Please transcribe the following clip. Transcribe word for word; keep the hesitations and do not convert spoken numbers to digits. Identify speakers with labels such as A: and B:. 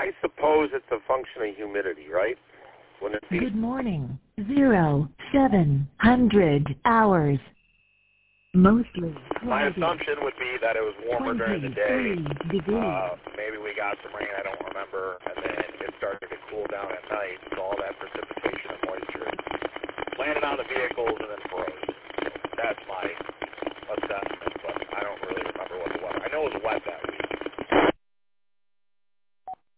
A: I suppose it's a function of humidity, right? Wouldn't it be?
B: Good morning. Zero, seven hundred hours. Mostly
A: My
B: cloudy.
A: assumption would be that it was warmer during the day.
B: twenty-three degrees.
A: Uh, maybe we got some rain, I don't remember, and then it started to cool down at night, so all that precipitation